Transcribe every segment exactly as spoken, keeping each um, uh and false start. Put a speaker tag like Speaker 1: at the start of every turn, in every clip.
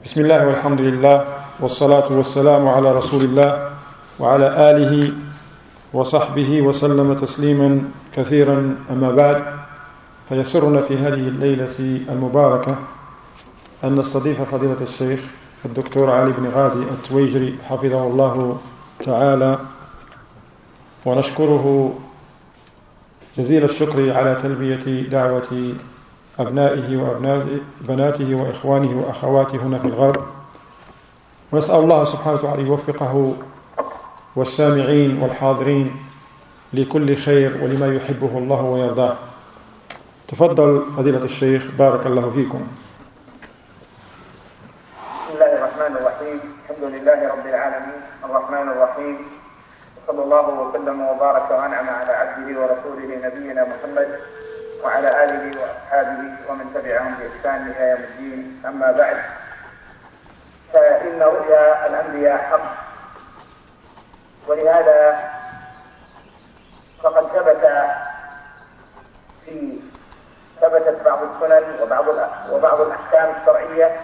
Speaker 1: بسم الله والحمد لله والصلاة والسلام على رسول الله وعلى آله وصحبه وسلم تسليما كثيرا. أما بعد، فيسرنا في هذه الليلة المباركة أن نستضيف فضيلة الشيخ الدكتور علي بن غازي التويجري حفظه الله تعالى، ونشكره جزيل الشكر على تلبية دعوة أبنائه وأبناته وإخوانه وأخواته هنا في الغرب، ونسأل الله سبحانه وتعالى يوفقه والسامعين والحاضرين لكل خير ولما يحبه الله ويرضاه. تفضل فضيلة الشيخ، بارك الله فيكم.
Speaker 2: بسم الله الرحمن الرحيم. الحمد لله رب العالمين الرحمن الرحيم، صلى الله وسلم وبارك وأنعم على عبده ورسوله نبينا محمد وعلى آله وأصحابه ومن تبعهم بإحسان إلى يوم الدين. أما بعد، فإن رؤيا الأنبياء حق، ولهذا فقد ثبت في ثبتت بعض السنن وبعض وبعض الأحكام الشرعية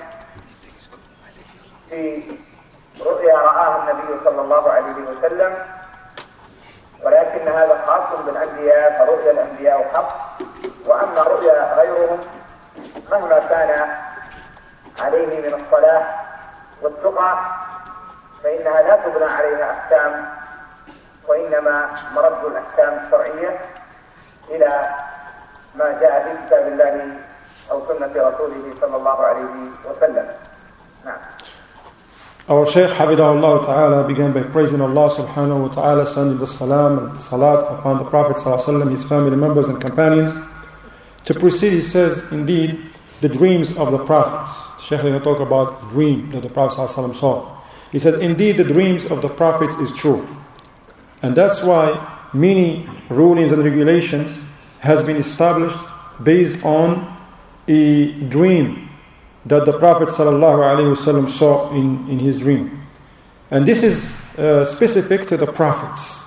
Speaker 2: في رؤيا رآها النبي صلى الله عليه وسلم، ولكن هذا خاص بالأنبياء، فرؤيا الأنبياء حق، وأما رؤيا غيرهم مهما كان عليه من الصلاح والتقى فإنها لا تبنى عليها أحكام، وإنما مرد الأحكام الشرعية إلى ما جاء في كتاب الله أو سنة رسوله صلى الله عليه وسلم. نعم.
Speaker 1: Our Shaykh Hafidahullah Ta'ala began by praising Allah subhanahu wa ta'ala, sending the salam and salat upon the Prophet sallallahu alaihi wasallam, his family members and companions. To proceed, he says, indeed, the dreams of the prophets. Shaykh will talk about the dream that the Prophet sallallahu alaihi wasallam saw. He said, indeed, the dreams of the prophets is true. And that's why many rulings and regulations has been established based on a dream that the Prophet ﷺ saw in, in his dream. And this is uh, specific to the prophets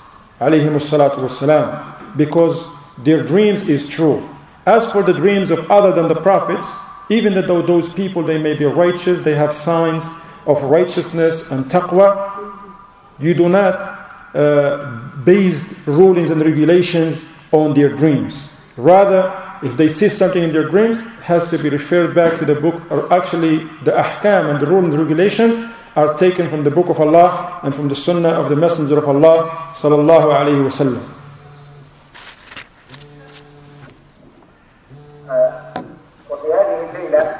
Speaker 1: ﷺ, because their dreams is true. As for the dreams of other than the prophets, even though those people, they may be righteous, they have signs of righteousness and taqwa, you do not uh, base rulings and regulations on their dreams. Rather, if they see something in their dreams, it has to be referred back to the book, or actually the ahkam and the rules and regulations are taken from the book of Allah and from the sunnah of the messenger of Allah sallallahu alayhi wa sallam.
Speaker 2: وفي هذه الليلة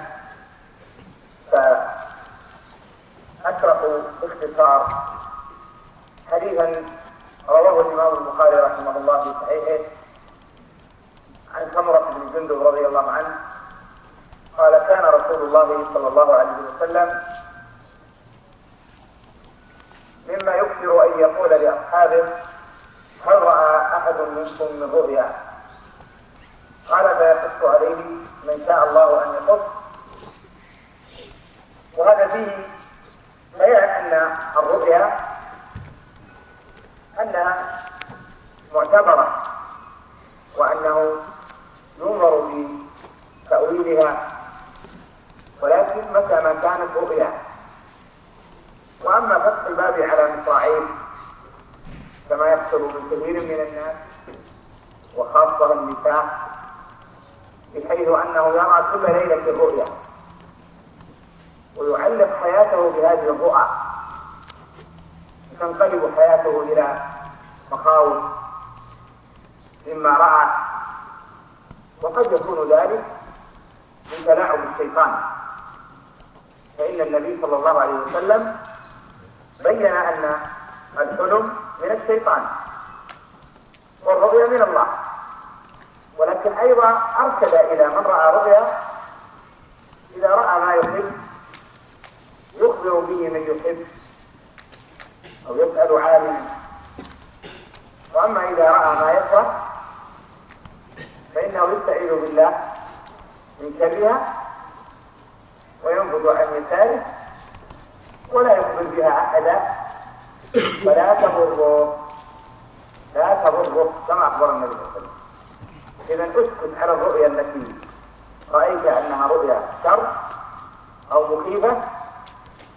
Speaker 2: سأشرح باختصار حديثا رواه الإمام البخاري رحمه الله في صحيحه عن سمرة بن جندب رضي الله عنه قال: كان رسول الله صلى الله عليه وسلم مما يكثر أن يقول لأصحابه: هل رأى أحد منكم من رؤيا؟ قال: فيقص عليه من شاء الله أن يقص. وهذا فيه بيان أن الرؤيا أنها معتبرة، وأنه ينظر في تأويلها، ولكن متى ما كانت رؤيا. وأما فتح الباب على مصراعيه كما يحصل من كثير من الناس وخاصة النساء، بحيث أنه يرى كل ليلة الرؤيا ويعلق حياته بهذه الرؤى، تنقلب حياته إلى مخاوف مما رأى، وقد يكون ذلك من تلاعب الشيطان، فإن النبي صلى الله عليه وسلم بين أن الحلم من الشيطان والرؤيا من الله، ولكن أيضا أرشد إلى من رأى رؤيا إذا رأى ما يحب يخبر به من يحب أو يسأل عالما، وأما إذا رأى ما يكره فإنه يستعيذ بالله من شرها وينبذ عن يساره ولا يخبر بها أحدا، فلا تضره لا تضره كما أخبر النبي صلى الله عليه وسلم. إذن اسكت على الرؤيا التي رأيت أنها رؤيا شر أو مخيفة،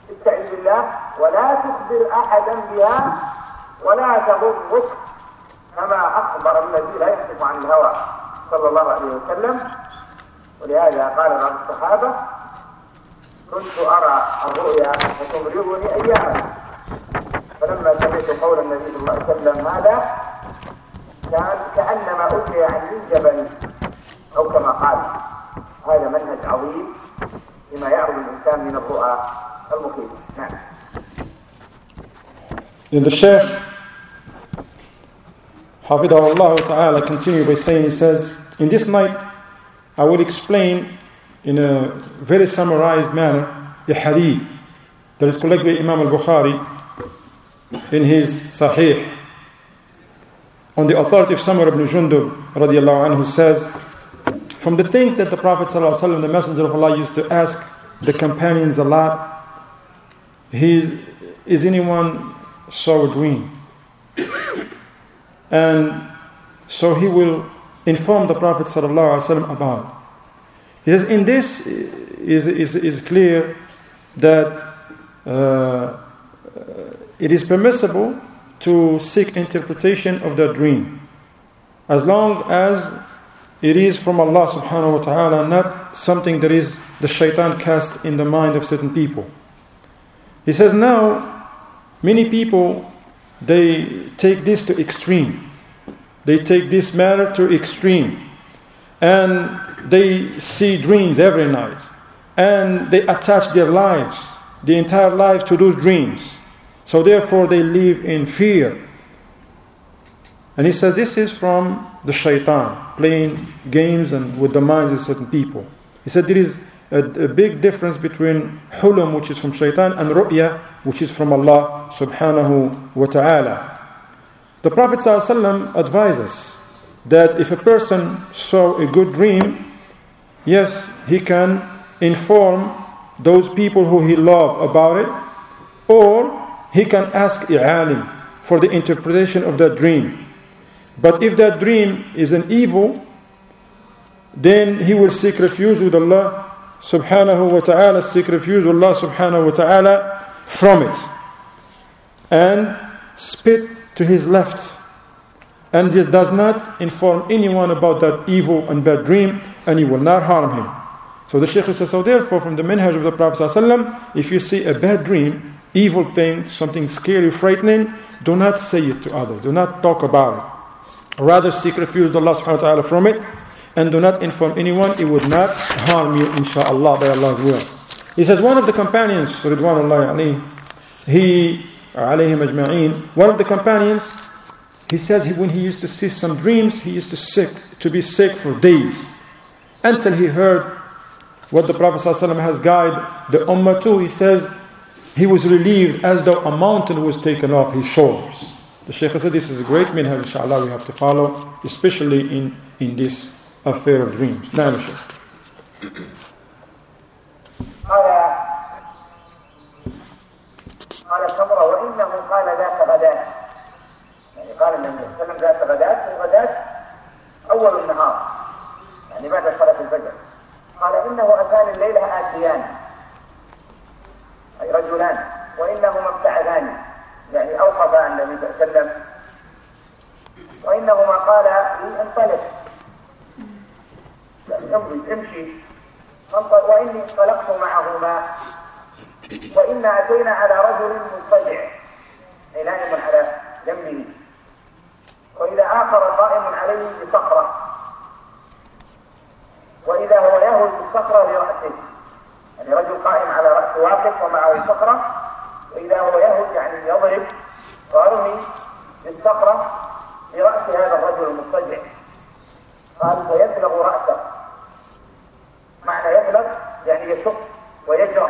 Speaker 2: استعذ بالله ولا تخبر أحدا بها ولا تغرك كما أخبر الذي لا يكشف عن الهوى صلى الله عليه وسلم. ولهذا قال بعض الصحابة كنت أرى الرؤيا فتمرضني أياما، فلما سمعت قول النبي صلى الله عليه وسلم هذا كان كأنما ألقي عن الجبل أو كما قال. هذا منهج عظيم لما يعرض الإنسان من الرؤى المخيفة. نعم.
Speaker 1: And the Shaykh Hafidahullah Ta'ala continue by saying, he says, in this night I will explain in a very summarized manner a hadith that is collected by Imam al-Bukhari in his Sahih on the authority of Samar ibn Jundub radiallahu anhu, says, from the things that the Prophet sallallahu alaihi wasallam, the Messenger of Allah, used to ask the companions a lot, he is anyone saw a dream? And so he will inform the Prophet sallallahu alaihi wasallam about it. He says, in this is is, is clear that uh, it is permissible to seek interpretation of the dream, as long as it is from Allah subhanahu wa ta'ala, not something that is the shaitan cast in the mind of certain people. He says, now many people, they take this to extreme. They take this matter to extreme. And they see dreams every night. And they attach their lives, the entire life, to those dreams. So therefore they live in fear. And he says this is from the shaitan, playing games and with the minds of certain people. He said there is a, a big difference between hulum, which is from shaitan, and ru'ya, which is from Allah subhanahu wa ta'ala. The Prophet ﷺ advised us that if a person saw a good dream, yes, he can inform those people who he loves about it, or he can ask a alim for the interpretation of that dream. But if that dream is an evil, then he will seek refuge with Allah subhanahu wa ta'ala, seek refuge with Allah subhanahu wa ta'ala from it, and spit to his left, and he does not inform anyone about that evil and bad dream, and he will not harm him. So the Shaykh says, so therefore from the minhaj of the Prophet ﷺ, if you see a bad dream, evil thing, something scary, frightening, do not say it to others, do not talk about it. Rather seek refuge with Allah subhanahu wa ta'ala from it, and do not inform anyone. It would not harm you, inshaAllah, by Allah's will. He says, one of the companions, Ridwanullahi alayhi, he, alayhim ajma'een, one of the companions, he says he, when he used to see some dreams, he used to sick, to be sick for days, until he heard what the Prophet ﷺ has guided the ummah to. He says he was relieved as though a mountain was taken off his shoulders. The Shaykh said this is a great minhaj, inshallah, we have to follow, especially in, in this affair of dreams. Now, Shaykh.
Speaker 2: قال سمرة وإنه قال ذات غداة، يعني قال النبي صلى الله عليه وسلم ذات غداة، والغداة أول النهار يعني بعد صلاة الفجر. قال إنه أتاني الليلة آتيان أي رجلان وإنهما ابتعدان، يعني أوقفا النبي صلى الله عليه وسلم، وإنهما قال لي انطلق، يعني امضي امشي، وإني انطلقت معهما، وإنا أتينا على رجل مضطجع أي نائم على جنبه، وإذا آخر قائم عليه بصخرة، وإذا هو يهوي بالصخرة لرأسه، يعني رجل قائم على رأسه واقف ومعه صخرة، وإذا هو يهوي يعني يضرب ويرمي بالصخرة لرأس هذا الرجل المضطجع. قال فيبلغ رأسه، معنى يبلغ يعني يشق ويجرح،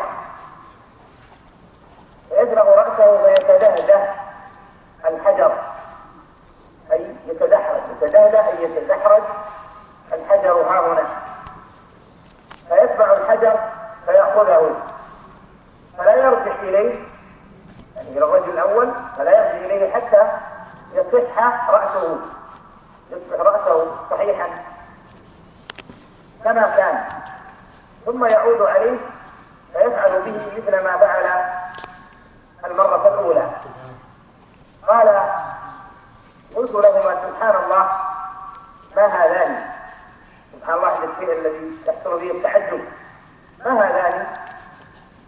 Speaker 2: فيبلغ رأسه ويتدهده الحجر أي يتدحرج، يتدهده أي يتدحرج الحجر ها هنا، فيتبع الحجر فيأخذه فلا يرجع إليه، يعني إلى الرجل الأول فلا يرجع إليه حتى يصح رأسه، يصبح رأسه صحيحا كما كان، ثم يعود عليه فيفعل به مثل ما فعل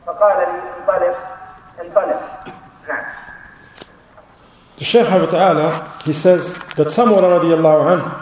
Speaker 2: فقال لي انطلق انطلق. نعم.
Speaker 1: The Shaykh Habib Ta'ala, he says that someone radiallahu anhu,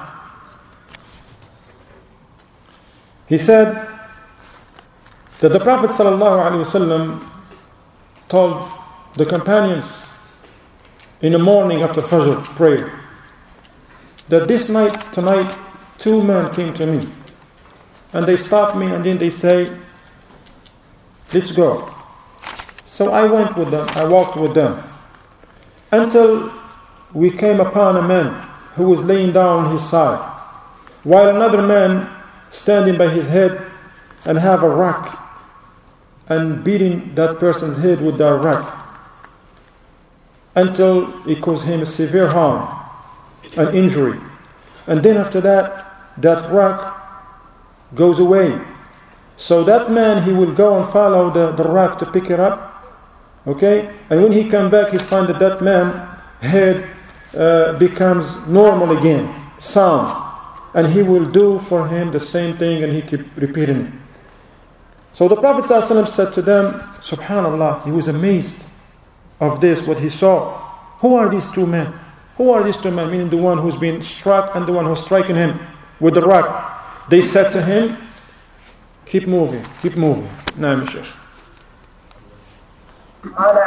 Speaker 1: he said that the Prophet sallallahu alaihi wasallam told the companions in the morning after Fajr prayer that this night, tonight, two men came to me and they stopped me and then they say, let's go. So I went with them, I walked with them until we came upon a man who was laying down on his side, while another man standing by his head and have a rock and beating that person's head with that rock until it caused him a severe harm, an injury. And then after that, that rock goes away. So that man, he will go and follow the, the rock to pick it up. Okay? And when he come back, he find that that man's head uh, becomes normal again, sound. And he will do for him the same thing and he keep repeating it. So the Prophet ﷺ said to them, subhanallah, he was amazed of this, what he saw. Who are these two men? Who are these two men? Meaning the one who's been struck and the one who's striking him with the rock. They said to him, keep moving, keep moving. Naam, Shaykh.
Speaker 2: قال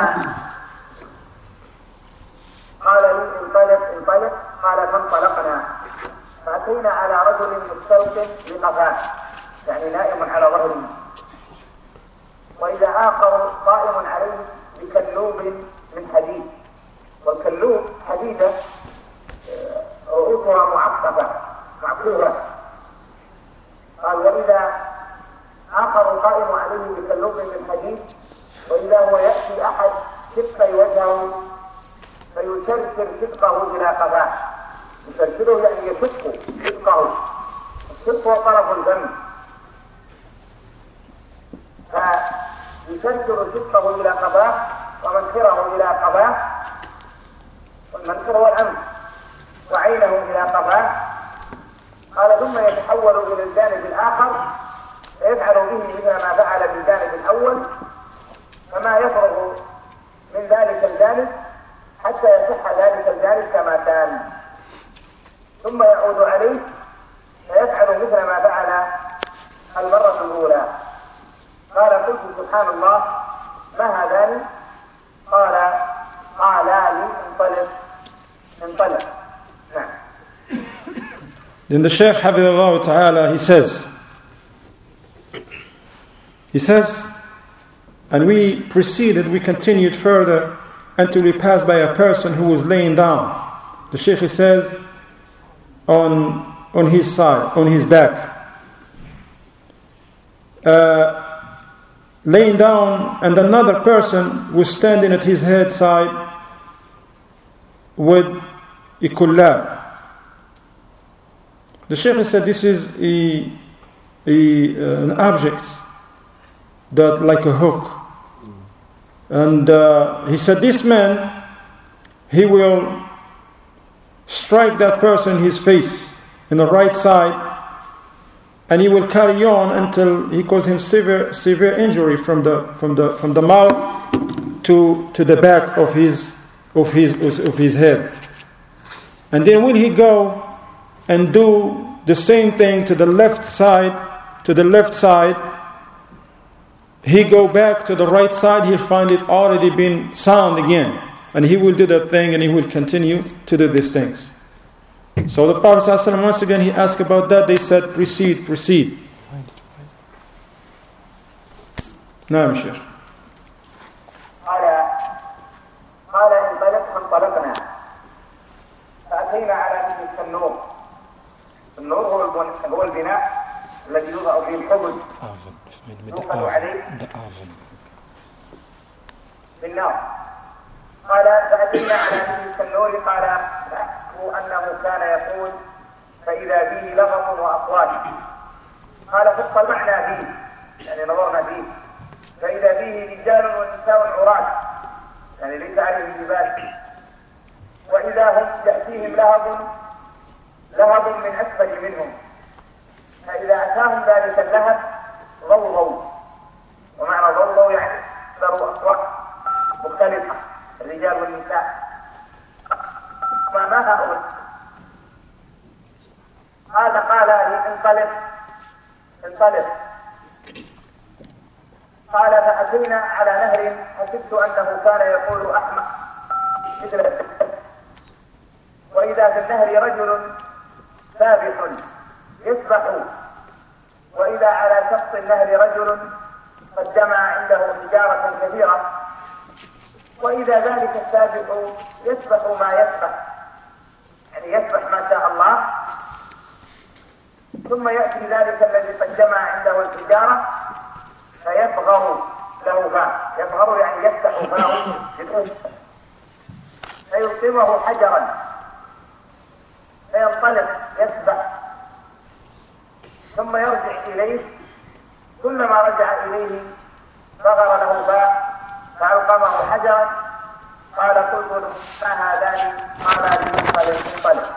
Speaker 2: قال لي انطلق انطلق قال فانطلقنا فأتينا على رجل مستلق لقفاه يعني نائم على ظهره وإذا آخر قائم عليه بكلوب من حديد والكلوب حديدة رؤوسها معقبة معقورة قال وإذا آخر قائم عليه بكلوب من حديد وإذا هو يأتي أحد شق وجهه فيشرشر شقه إلى قفاه يشرشره يعني يشق شقه الشق هو طرف الفم فيشرشر شقه إلى قفاه ومنخره إلى قفاه والمنخر هو الأنف وعينه إلى قفاه قال ثم يتحول إلى الجانب الآخر فيفعل به مثل ما فعل بالجانب الأول فما يفرغ من ذلك الجانب حتى يصح ذلك الجانب كما كان ثم يعود عليه فيفعل مثل ما فعل المرة الأولى قال قلت سبحان الله ما هذان قال قالا لي انطلق انطلق نعم.
Speaker 1: Then the Shaykh Habibullah Ta'ala, he says, he says, and we proceeded, we continued further until we passed by a person who was laying down. The Shaykh says, on on his side, on his back, uh, laying down, and another person was standing at his head side with a kullab. The Shaykh said this is a, a an object that like a hook. And uh, he said this man, he will strike that person in his face, in the right side, and he will carry on until he causes him severe severe injury from the from the from the mouth to to the back of his of his of his head. And then when he go and do the same thing to the left side, to the left side, he go back to the right side, he'll find it already been sound again. And he will do that thing and he will continue to do these things. So the Prophet ﷺ, once again, he asked about that. They said, proceed, proceed. نعم شيخ.
Speaker 2: قال قال انطلق فانطلقنا فأتينا على مثل النور. النور هو هو البناء الذي يوضع فيه الحبل يوقد عليه بالنار. قال فأتينا على مثل النور قال أنه كان يقول فإذا به لغط وأصوات. قال فاطلعنا فيه يعني نظرنا فيه فإذا به رجال ونساء عراة يعني ليس عليهم لباس وإذا هم يأتيهم لهب لهب من أسفل منهم فإذا أتاهم ذلك اللهب ضوضوا ومعنى ضوضوا يعني انطلق. قال فأتينا على نهر حسبت أنه كان يقول أحمق مثل السبت، وإذا في النهر رجل سابح يسبح، وإذا على شط النهر رجل قد جمع عنده حجارة كثيرة، وإذا ذلك السابح يسبح ما يسبح، يعني يسبح ما شاء الله، ثم يأتي ذلك الذي قد جمع عنده الحجارة فيفغر له فاه، يفغر يعني يفتح فاه بالأنف فيلقمه حجرا فينطلق يسبح، ثم يرجع إليه، كلما رجع إليه فغر له فاه فألقمه حجرا. قال قلت له ما هذان؟ قال لي انطلق.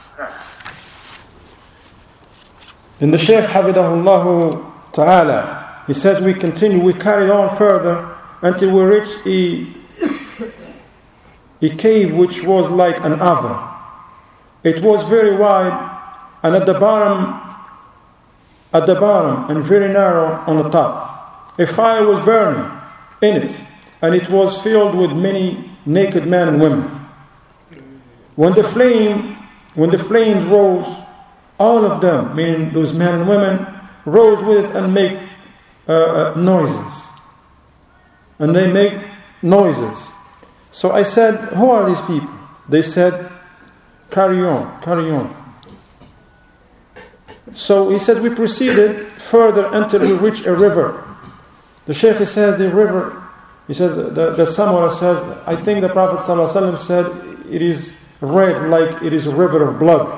Speaker 1: Then the Shaykh Hafidahullah Ta'ala, he says we continue, we carried on further until we reached a, a cave which was like an oven. It was very wide, and at the bottom, at the bottom and very narrow on the top. A fire was burning in it, and it was filled with many naked men and women. When the flame, when the flames rose, all of them, meaning those men and women, rose with it and make uh, uh, noises. And they make noises. So I said, who are these people? They said, carry on, carry on. So he said, we proceeded further until we reached a river. The Shaykh said, the river, he says, the, the Samura says, I think the Prophet ﷺ said, it is red like it is a river of blood.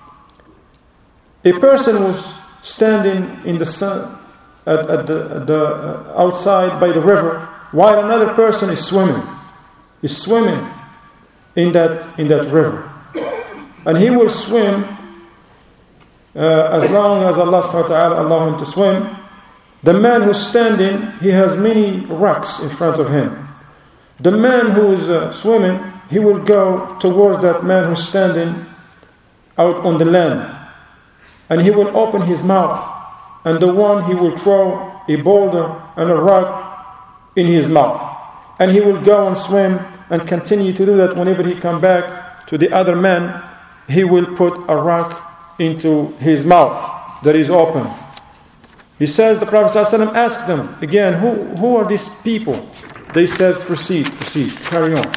Speaker 1: A person was standing in the sun, at, at the, at the uh, outside by the river, while another person is swimming, is swimming in that in that river, and he will swim uh, as long as Allah subhanahu wa ta'ala allow him to swim. The man who's standing, he has many rocks in front of him. The man who is uh, swimming, he will go towards that man who's standing out on the land, and he will open his mouth, and the one he will throw a boulder and a rock in his mouth, and he will go and swim and continue to do that. Whenever he come back to the other man, he will put a rock into his mouth that is open. He says, the Prophet ﷺ asked them again, who, who are these people? They says, proceed, proceed, carry on.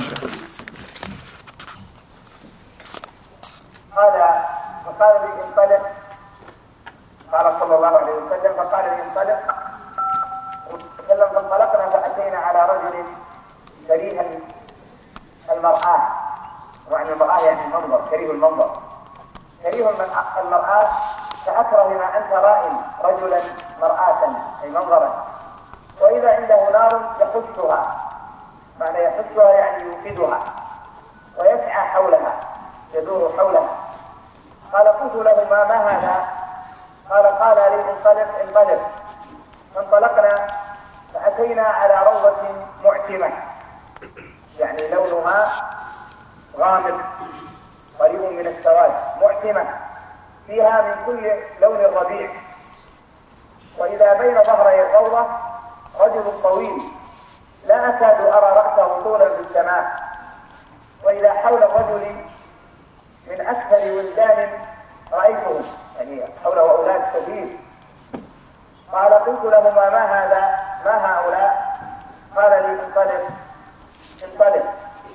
Speaker 2: فقال لي انطلق، قال صلى الله عليه وسلم فقال لي انطلق وسلم فانطلقنا فأتينا على رجل كريه المرآة، وعن المرآة يعني المنظر، كريه المنظر، كريه المرآة فأكره ما أنت رائم رجلا مرآة أي منظرا، وإذا عنده نار يحشها، معنى يحشها يعني يوقدها ويسعى حولها يدور حولها. قال قلت له ما ما هذا؟ قال قال لي انطلق انطلق. فانطلقنا فأتينا على روضة معتمة، يعني لونها غامق قريب من السواد، معتمة فيها من كل لون الربيع، وإذا بين ظهري الروضة رجل طويل لا أكاد أرى رأسه طولا في السماء، وإذا حول الرجل من أكثر ولدان رأيتهم، يعني حوله أولاد كثير. قال قلت لهما ما هذا؟ ما هؤلاء؟ قال لي انطلق انطلق.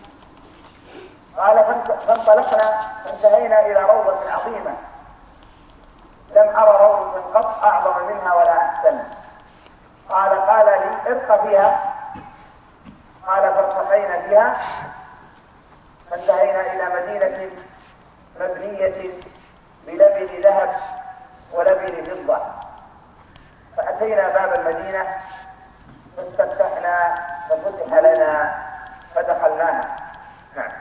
Speaker 2: قال فانطلقنا فانتهينا إلى روضة عظيمة لم أرى روضة قط أعظم منها ولا أحسن. قال قال لي ارق فيها. قال فارتقينا فيها فانتهينا إلى مدينة مبنية بلبن ذهب ولبن فضة، فأتينا باب المدينة فاستفتحنا ففتح لنا فدخلناها. نعم.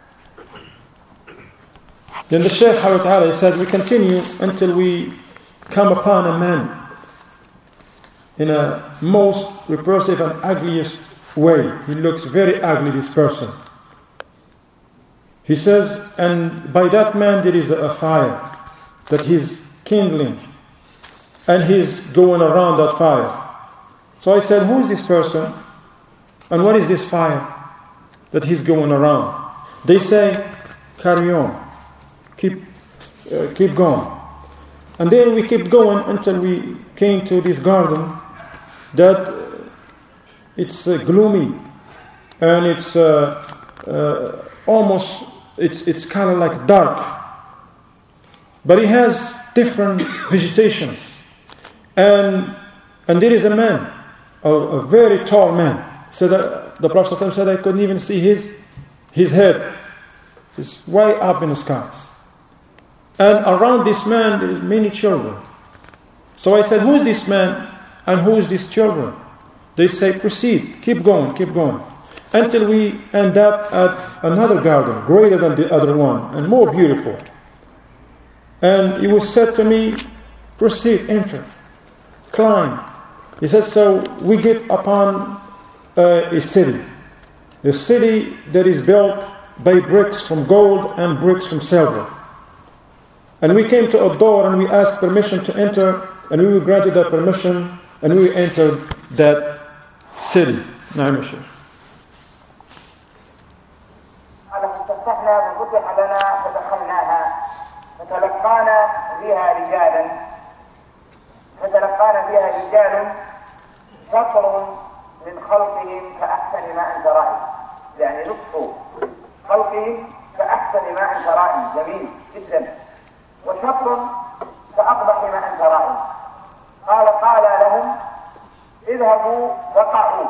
Speaker 1: Then the Shaykh Ta'ala says we continue until we come upon a man in a most repulsive and ugliest way. He looks very ugly, this person. He says, and by that man there is a fire that he's kindling, and he's going around that fire. So I said, who is this person? And what is this fire that he's going around? They say, carry on. Keep, uh, keep going. And then we kept going until we came to this garden that uh, it's uh, gloomy. And it's uh, uh, almost, it's, it's kind of like dark. But it has different vegetations. And, and there is a man, a, a very tall man. So that the Prophet ﷺ said I couldn't even see his his head. It's way up in the skies. And around this man there is many children. So I said, who is this man and who is these children? They say, proceed, keep going, keep going. Until we end up at another garden, greater than the other one and more beautiful. And it was said to me, proceed, enter, climb. He said, so we get upon Uh, a city, a city that is built by bricks from gold and bricks from silver. And we came to a door and we asked permission to enter, and we were granted that permission, and we entered that city. نعم يا شيخ.
Speaker 2: استفتحنا ففتح لنا فدخلناها فتلقانا فيها رجالا فتلقانا فيها رجال شطر من خلقهم كأحسن ما أنت رأي، يعني نصف خلقهم كأحسن ما أنت رأي، جميل جدا، وشطر كأقبح ما أنت رأي. قال قال لهم اذهبوا وقعوا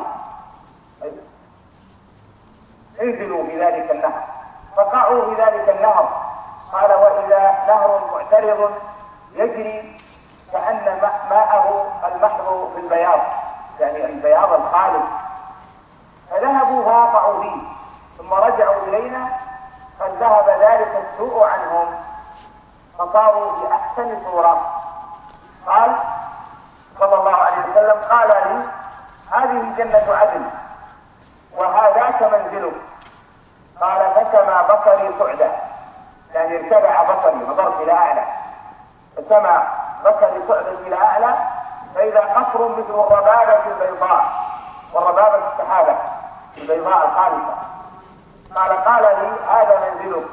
Speaker 2: انزلوا في ذلك النهر، فقعوا في ذلك النهر. قال وإذا نهر معترض يجري كأن ماءه المحض في البياض، يعني البياض الخالص. فذهبوا فوقعوا فيه ثم رجعوا إلينا قد ذهب ذلك السوء عنهم فصاروا بأحسن صورة. قال صلى الله عليه وسلم قال لي هذه جنة عدن وهذاك منزلك. قال فسمى بصري صعدا، يعني ارتفع بصري نظرت إلى أعلى، فسمى بصري صعدا إلى أعلى فإذا قصر مثل الربابة البيضاء، والربابة السحابة البيضاء الخالصة. قال قال لي هذا منزلك.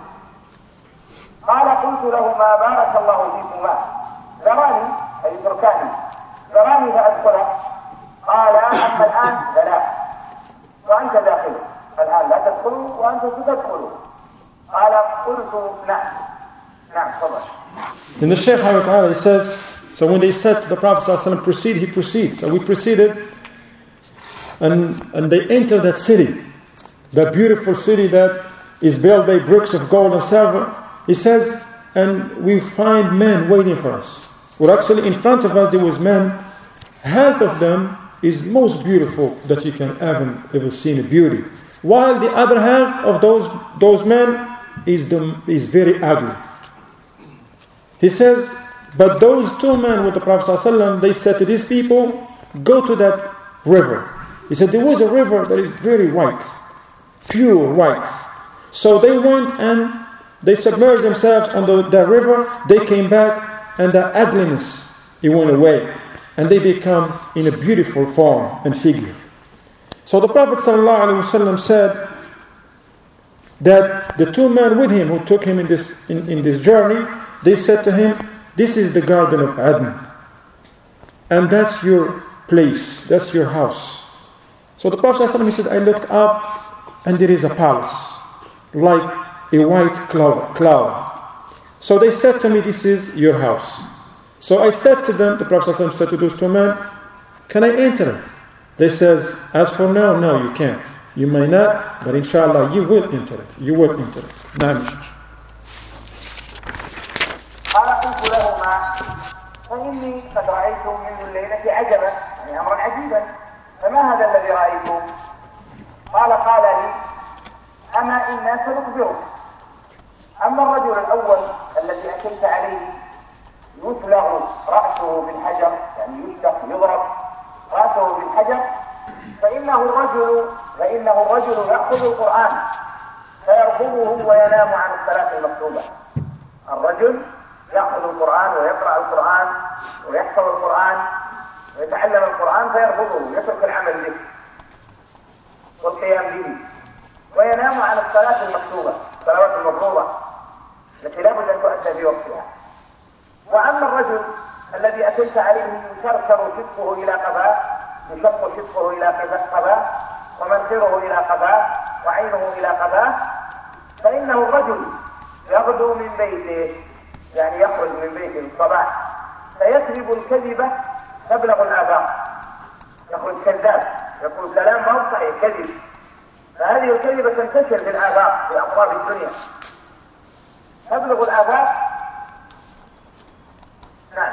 Speaker 2: قال قلت له ما بارك الله فيكما، ذراني أي تركاني، ذراني فأدخله. قال أما الآن فلا، وأنت داخل الآن لا تدخلوا وأنت ستدخلوا. قال قلت نعم نعم تفضل.
Speaker 1: In the Shaykh Ta'ala, he says, so when they said to the Prophet ﷺ, proceed, he proceeds. So we proceeded, and and they entered that city, that beautiful city that is built by bricks of gold and silver. He says, and we find men waiting for us. Well, actually, in front of us there was men. Half of them is most beautiful that you can ever ever see in beauty, while the other half of those those men is the is very ugly. He says, but those two men with the Prophet ﷺ, they said to these people, go to that river. He said, there was a river that is very white, pure white. So they went and they submerged themselves on the, that river. They came back and the ugliness, it went away. And they become in a beautiful form and figure. So the Prophet ﷺ said that the two men with him who took him in this, in, in this journey, they said to him, this is the garden of Adn. And that's your place. That's your house. So the Prophet ﷺ said, I looked up and there is a palace. Like a white cloud. cloud. So they said to me, this is your house. So I said to them, the Prophet ﷺ said to those two men, can I enter it? They said, as for now, no, you can't. You may not, but inshallah, you will enter it. You will enter it. نعم.
Speaker 2: قال قلت لهما فإني قد رأيت منذ الليلة عجبا، يعني أمرا عجيبا، فما هذا الذي رأيته؟ قال قال لي أما إنا سنخبرك. أما الرجل الأول الذي أتيت عليه يثلغ رأسه بالحجر، يعني يشتق يضرب رأسه بالحجر، فإنه الرجل فإنه الرجل يأخذ القرآن فيرفضه وينام عن الصلاة المكتوبة. الرجل يأخذ القرآن ويقرأ القرآن ويحفظ القرآن ويتعلم القرآن فيرفضه، يترك العمل به والقيام به، وينام عن الصلاة المكتوبة، الصلوات المفروضة التي لا بد أن تؤدى في وقتها. وأما الرجل الذي أتيت عليه يشرشر شدقه إلى قفاه، يشق شدقه إلى قفاه، ومنخره إلى قفاه، وعينه إلى قفاه، فإنه الرجل يغدو من بيته، يعني يخرج من بيته الصباح فيكذب الكذبة تبلغ الآفاق، يخرج كذاب يقول كلام ما هو صحيح، كذب، فهذه الكذبة تنتشر في الآفاق في أطراف الدنيا تبلغ الآفاق. نعم.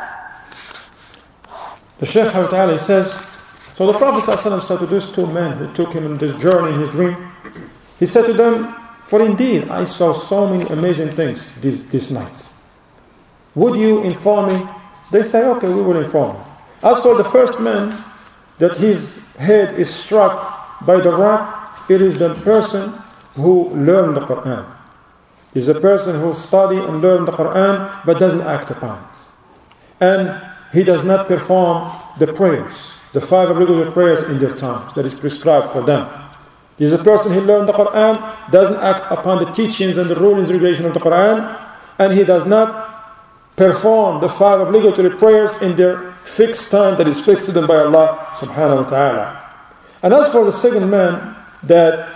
Speaker 1: The Shaykh Ta'ala says, so the Prophet said to those two men who took him on this journey in his dream, he said to them, for indeed I saw so many amazing things this, this night. Would you inform me? They say, okay, we will inform you. As for the first man, that his head is struck by the rock, it is the person who learned the Quran. Is a person who study and learn the Quran but doesn't act upon it. And he does not perform the prayers, the five obligatory prayers in their times that is prescribed for them. Is a person who learned the Quran, doesn't act upon the teachings and the rulings and regulations of the Quran, and he does not perform the five obligatory prayers in their fixed time that is fixed to them by Allah subhanahu wa ta'ala. And as for the second man, that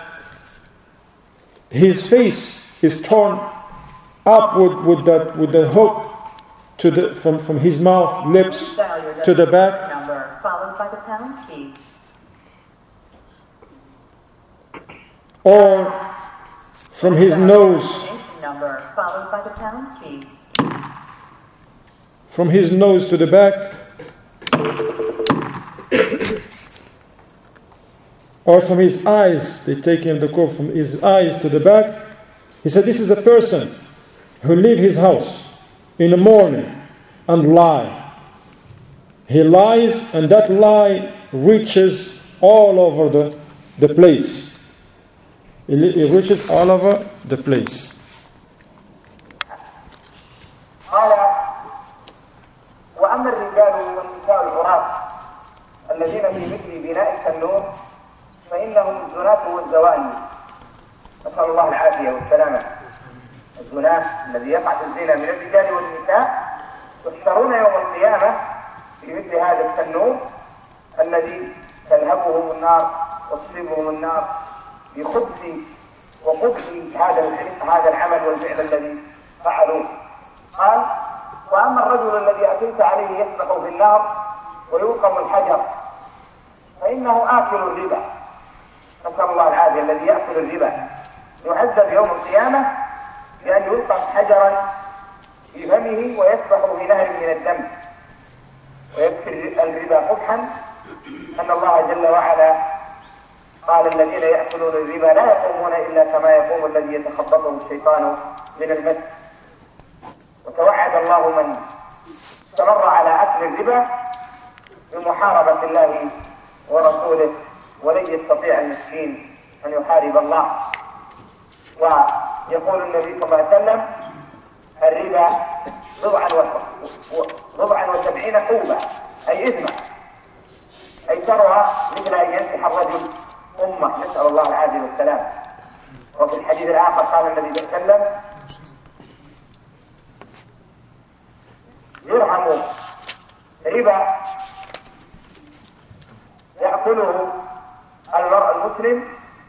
Speaker 1: his face is torn upward with that with the hook to the from, from his mouth, lips to the back.
Speaker 3: Number followed by the pound key.
Speaker 1: Or from his nose.
Speaker 3: Number followed by the pound key.
Speaker 1: From his nose to the back. Or from his eyes, they take him the quote from his eyes to the back. He said, this is a person who leave his house in the morning and lie. He lies, and that lie reaches all over the, the place. It reaches all over the place.
Speaker 2: قال وأما الرجال والنساء العراة الذين في مثل بناء التنور فإنهم الزناة والزواني، نسأل الله العافية والسلامة. الزناة الذي يقع في الزنا من الرجال والنساء يحشرون يوم القيامة في مثل هذا التنور الذي تلهبهم النار وتصيبهم النار بخبث وقبح هذا هذا العمل والفعل الذي فعلوه. قال وأما الرجل الذي أتيت عليه يسبح في النار ويلقم الحجر فإنه آكل الربا، نسأل الله العافية. الذي يأكل الربا يعذب يوم القيامة بأن يلقم حجرا في فمه ويسبح في نهر من الدم ويكفي الربا قبحا أن الله جل وعلا قال الذين يأكلون الربا لا يقومون إلا كما يقوم الذي يتخبطه الشيطان من المس. وتوعد الله من استمر على أكل الربا بمحاربة الله ورسوله، ولن يستطيع المسكين أن يحارب الله. ويقول النبي صلى الله عليه وسلم الربا بضعا وسبعين حوبة، أي إثما، أيسرها مثل أن ينسح الرجل أمة، نسأل الله العافية والسلام. وفي الحديث الآخر قال النبي صلى الله عليه وسلم يرحم ربا يأكله المرء المسلم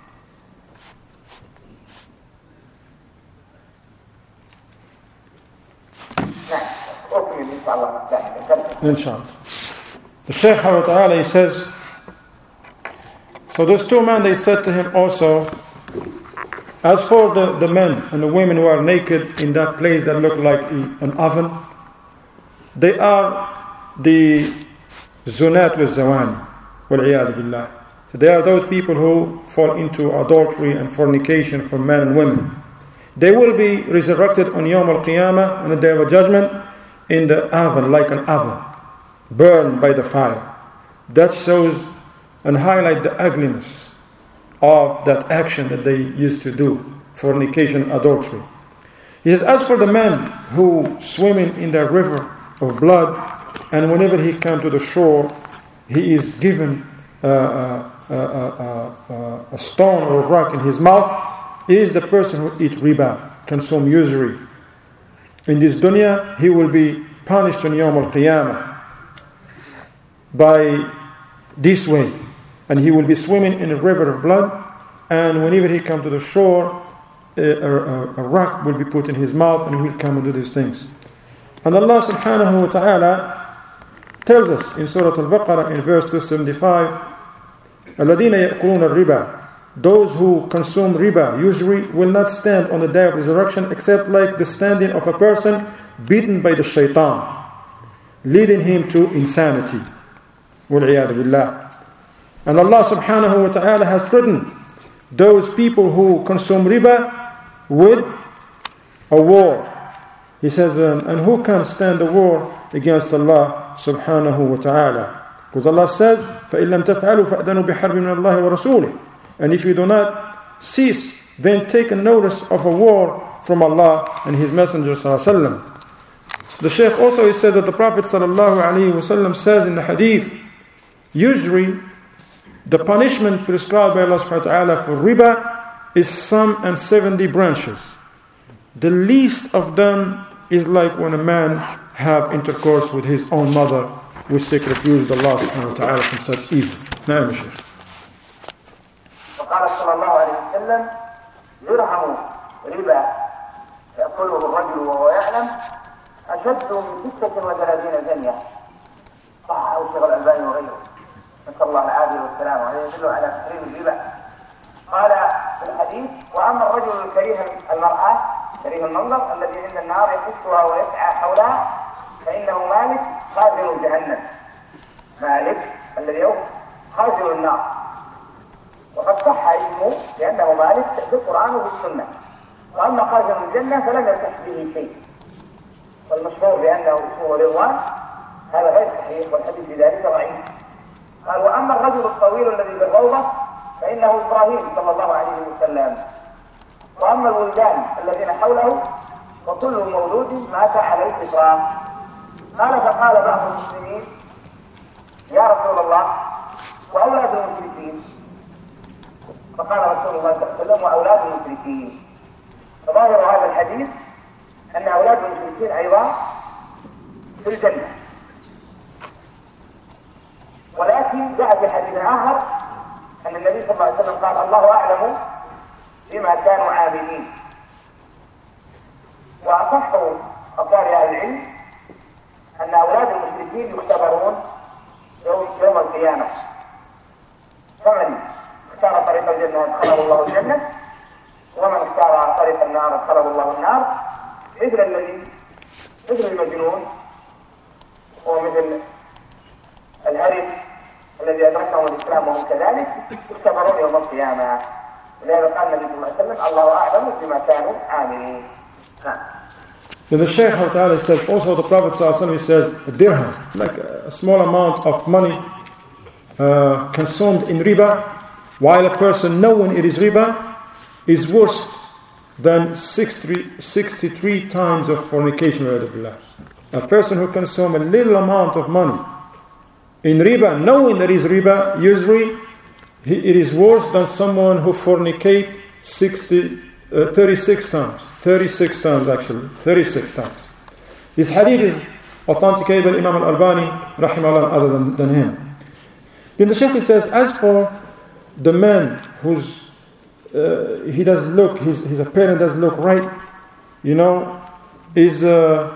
Speaker 2: نعم أكمل إن شاء الله.
Speaker 1: إن شاء الله. The Shaykh Ta'ala, he says, so those two men, they said to him also, as for the, the men and the women who are naked in that place that look like an oven, they are the zunat with zawani, wal-iyad billah. So they are those people who fall into adultery and fornication for men and women. They will be resurrected on Yawm al-Qiyamah, on the Day of Judgment, in the oven, like an oven, burned by the fire. That shows and highlight the ugliness of that action that they used to do, fornication, adultery. He says, as for the man who swimming in the river of blood, and whenever he comes to the shore, he is given uh, uh, uh, uh, uh, a stone or a rock in his mouth, is the person who eats riba, consume usury. In this dunya, he will be punished on Yawm al-Qiyamah by this way. And he will be swimming in a river of blood, and whenever he comes to the shore, a, a, a rock will be put in his mouth, and he will come and do these things. And Allah subhanahu wa ta'ala tells us in Surah Al-Baqarah in verse two seventy-five, الَّذِينَ يَأْكُلُونَ الرِّبَى, those who consume riba usury will not stand on the day of resurrection except like the standing of a person beaten by the shaitan, leading him to insanity. وَالْعِيَاذُ بِاللَّهِ. And Allah subhanahu wa ta'ala has threatened those people who consume riba with a war. He says, um, and who can stand a war against Allah subhanahu wa ta'ala? Because Allah says, فَإِن لَمْ تَفْعَلُوا فَأْذَنُوا بِحَرْبٍ مِنَ اللَّهِ وَرَسُولِهِ. And if you do not cease, then take a notice of a war from Allah and His Messenger sallallahu alaihi wasallam. The Shaykh also he said that the Prophet sallallahu alaihi wasallam says in the hadith, usually the punishment prescribed by Allah subhanahu wa ta'ala for riba is some and seventy branches. The least of them is like when a man have intercourse with his own mother, which seek refuge with Allah subhanahu wa ta'ala from such evil. نعم شيخ.
Speaker 2: وقال صلى الله عليه وسلم درهم ربا يأكله الرجل وهو يعلم أشد من ستة وثلاثين زنية. صححه الشيخ الألباني وغيره. نسأل الله العافية والسلام، وهذا يدل على تحريم الربا. قال في الحديث: وأما الرجل الكريه المرأة كريه المنظر الذي عند النار يحثها ويسعى حولها فإنه مالك خازن جهنم. مالك الذي هو خازن النار. وقد صح اسمه لأنه مالك في القرآن وفي السنة. وأما خازن الجنة فلم يصح به شيء. والمشهور بأنه اسمه رضوان هذا غير صحيح، والحديث في ذلك ضعيف. قال: وأما الرجل الطويل الذي بالروضة فإنه إبراهيم صلى الله عليه وسلم. وأما الولدان الذين حوله فكل مولود مات على الفطرة. قال: فقال بعض المسلمين: يا رسول الله وأولاد المشركين؟ فقال رسول الله صلى الله عليه وسلم: وأولاد المشركين. فظاهر هذا الحديث أن أولاد المشركين أيضا في الجنة. ولكن جاء في حديث آخر أن النبي صلى الله عليه وسلم قال: الله أعلم بما كانوا عاملين. وأصح أقوال أهل العلم أن أولاد المشركين يختبرون يوم, يوم القيامة. فمن اختار طريق الجنة أدخله الله الجنة، ومن اختار طريق النار أدخله الله النار، مثل الذي مثل المجنون ومثل الهرم الذي أدركهم الإسلام وهم كذلك يختبرون يوم القيامة. ولهذا قال النبي صلى الله عليه وسلم: الله أعلم بما كانوا عاملين.
Speaker 1: Then the Shaykh Ta'ala says, also the Prophet ﷺ says, a dirham, like a small amount of money uh, consumed in riba, while a person knowing it is riba, is worse than sixty-three times of fornication. A person who consumes a little amount of money in riba, knowing that is riba, usually it is worse than someone who fornicate sixty, uh, thirty-six times. thirty-six times actually. thirty-six times. This hadith is authenticated by Imam al-Albani, rahimahullah, other than, than him. Then the Shaykh says, as for the man who's, uh, he does look, his, his appearance does look right, you know, is, uh,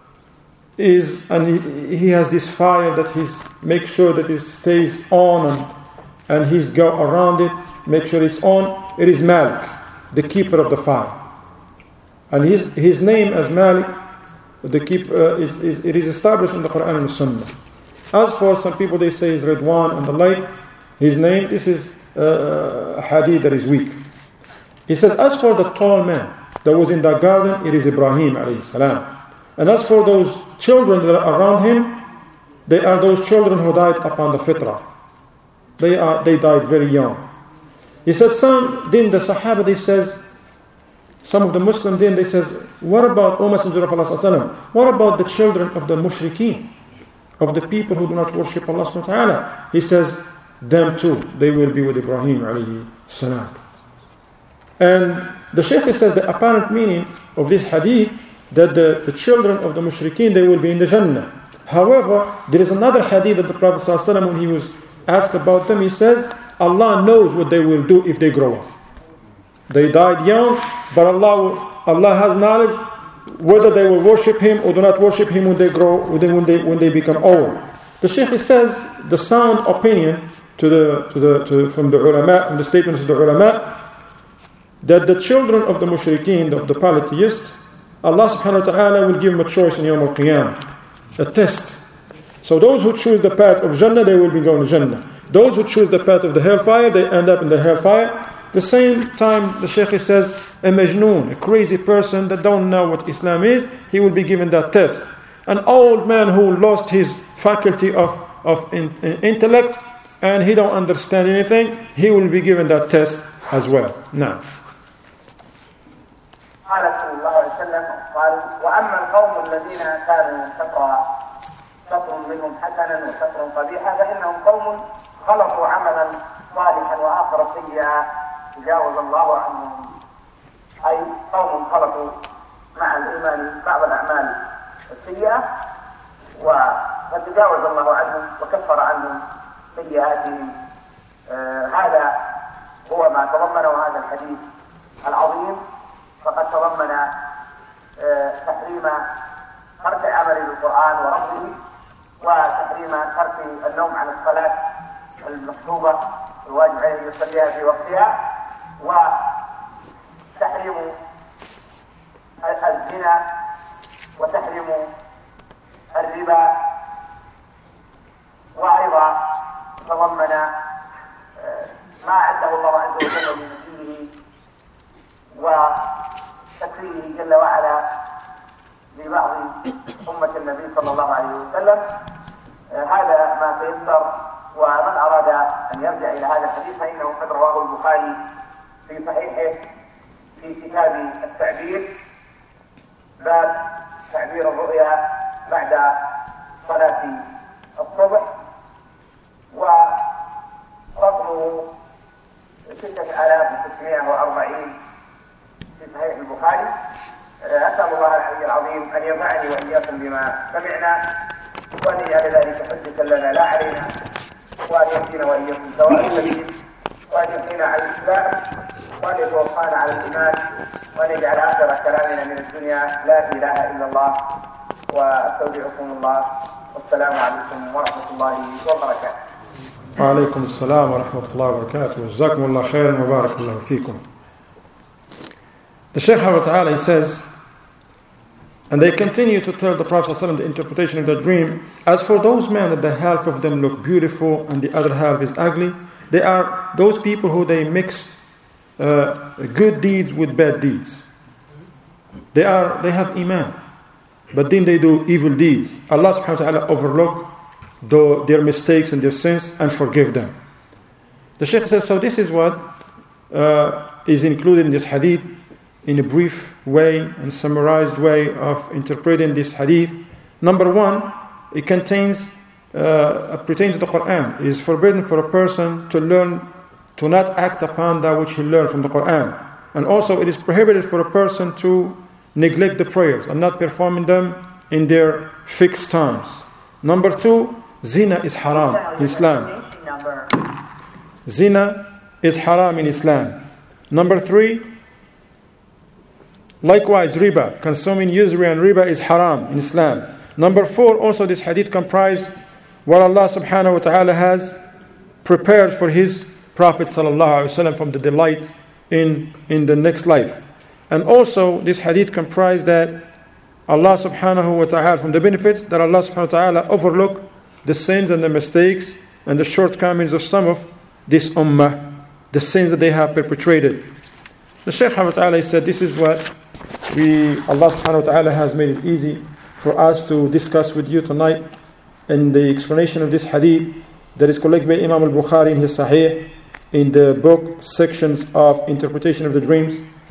Speaker 1: is, and he, he has this fire that he's, make sure that it stays on, and, and he's go around it, make sure it's on. It is Malik, the keeper of the fire. And his, his name as Malik, the keep, uh, is, is, it is established in the Quran and the Sunnah. As for some people, they say is Ridwan and the like, his name, this is uh, a hadith that is weak. He says, as for the tall man that was in that garden, it is Ibrahim alayhi salam. And as for those children that are around him, they are those children who died upon the fitrah. They are they died very young. He said, some, then the Sahaba, they says, some of the Muslims then they says, what about, O Messenger of Allah sallallahu alaihi wasallam, what about the children of the mushrikeen, of the people who do not worship Allah subhanahu wa ta'ala? He says, them too, they will be with Ibrahim alayhi salam. And the Shaykh says the apparent meaning of this hadith, that the, the children of the mushrikeen, they will be in the Jannah. However, there is another hadith that the Prophet sallallahu alaihi wasallam, when he was asked about them, he says, Allah knows what they will do if they grow up. They died young, but Allah, Allah has knowledge whether they will worship Him or do not worship Him when they grow, when they when they become old. The Shaykh says the sound opinion to the to the to, from the ulama, from the statements of the ulama, that the children of the mushrikeen, of the polytheists, Allah subhanahu wa ta'ala will give them a choice in Yawm al-Qiyamah, a test. So those who choose the path of Jannah, they will be going to Jannah. Those who choose the path of the hellfire, they end up in the hellfire. The same time, the Shaykh says, a majnoon, a crazy person that don't know what Islam is, he will be given that test. An old man who lost his faculty of, of in, in intellect, and he don't understand anything, he will be given that test as well. Now.
Speaker 2: قال صلى الله عليه وسلم قال وأما القوم الذين كانوا شطرا شطر منهم حسنا وشطر قبيحا فإنهم قوم خلقوا عملا صالحا وآخر سيئا تجاوز الله عنهم، أي قوم خلقوا مع الإيمان بعض الأعمال السيئة وتجاوز الله عنهم وكفر عنهم سيئاتهم. آه هذا هو ما تضمنه هذا الحديث العظيم، فقد تضمن آه تحريم ترك العمل بالقرآن ورفضه، وتحريم ترك النوم عن الصلاة المكتوبة الواجب عليه يصليها في وقتها، وتحريم الزنا، وتحريم الربا، وأيضا تضمن ما أعده الله عز وجل لنبيه وتكفيره جل وعلا لبعض أمة النبي صلى الله عليه وسلم. هذا ما تيسر، ومن أراد أن يرجع إلى هذا الحديث فإنه قد رواه البخاري في صحيحه في كتاب التعبير، باب تعبير الرؤيا بعد صلاة الصبح، ورقمه ستة آلاف وستمائة وأربعين في صحيح البخاري. أسأل الله العلي العظيم أن ينفعني وإياكم بما سمعنا، وأن يجعل ذلك حجة لنا لا علينا، وأن يهدينا وإياكم سواء السبيل، وأن يهدينا على الإسلام، وأن يتوفانا على الإيمان، وأن يجعل آخر كلامنا من الدنيا لا إله إلا الله. وأستودعكم الله، والسلام عليكم ورحمة الله وبركاته.
Speaker 1: وعليكم السلام ورحمة الله وبركاته. جزاكم الله خيرا وبارك الله فيكم. The Shaykh Habib Ta'ala, he says, and they continue to tell the Prophet ﷺ the interpretation of the dream. As for those men that the half of them look beautiful and the other half is ugly, they are those people who they mixed uh, good deeds with bad deeds. They are they have iman, but then they do evil deeds. Allah subhanahu wa ta'ala overlook the, their mistakes and their sins and forgive them. The Shaykh says, so this is what uh, is included in this hadith, in a brief way and summarized way of interpreting this hadith. Number one, it contains, uh, pertains to the Quran. It is forbidden for a person to learn, to not act upon that which he learned from the Quran. And also it is prohibited for a person to neglect the prayers and not performing them in their fixed times. Number two, zina is haram in Islam. Zina is haram in Islam. Number three, likewise, riba, consuming usury and riba is haram in Islam. Number four, also this hadith comprises what Allah subhanahu wa ta'ala has prepared for His Prophet sallallahu alaihi wasallam from the delight in, in the next life. And also this hadith comprises that Allah subhanahu wa ta'ala, from the benefits, that Allah subhanahu wa ta'ala overlook the sins and the mistakes and the shortcomings of some of this ummah, the sins that they have perpetrated. The Shaykh Habib Ta'ala said, this is what we, Allah subhanahu wa ta'ala has made it easy for us to discuss with you tonight in the explanation of this hadith that is collected by Imam al-Bukhari in his Sahih in the book sections of interpretation of the dreams.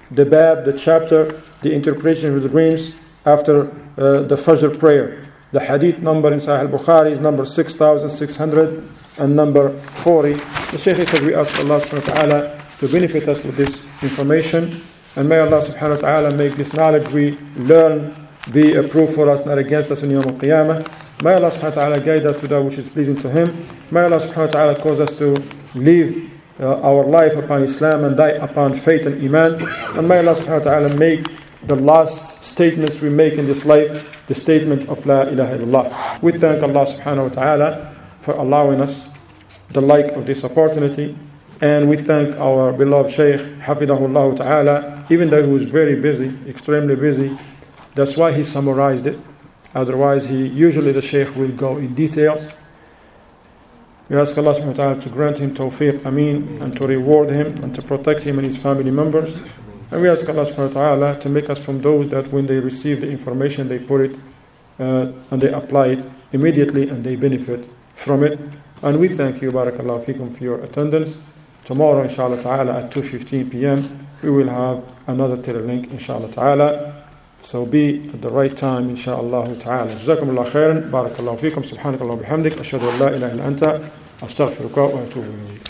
Speaker 1: the bab, the chapter, the interpretation of the dreams after uh, the Fajr prayer. The hadith number in Sahih al-Bukhari is number six thousand six hundred and number forty. The Shaykh said we ask Allah subhanahu wa ta'ala to benefit us with this information, and may Allah subhanahu wa ta'ala make this knowledge we learn be a proof for us, not against us in Yawm al-Qiyamah. May Allah subhanahu wa ta'ala guide us to that which is pleasing to Him. May Allah subhanahu wa ta'ala cause us to live uh, our life upon Islam and die upon faith and Iman. And may Allah subhanahu wa ta'ala make the last statements we make in this life the statement of La ilaha illallah. We thank Allah subhanahu wa ta'ala for allowing us the like of this opportunity. And we thank our beloved Shaykh, Hafidahullah ta'ala, even though he was very busy, extremely busy. That's why he summarized it. Otherwise, he usually the Shaykh will go in details. We ask Allah subhanahu wa ta'ala to grant him tawfiq, ameen, and to reward him and to protect him and his family members. And we ask Allah subhanahu wa ta'ala to make us from those that when they receive the information, they put it uh, and they apply it immediately and they benefit from it. And we thank you, barakallahu feekum, for your attendance. Tomorrow, inshallah ta'ala, at two fifteen p.m., we will have another telelink, inshallah ta'ala. So be at the right time, inshallah ta'ala. Jazakumullah khairan, barakallahu feekum, subhanakallah bihamdik, ashhadu an la ilaha illa anta, astaghfiruka wa atubu ilayk.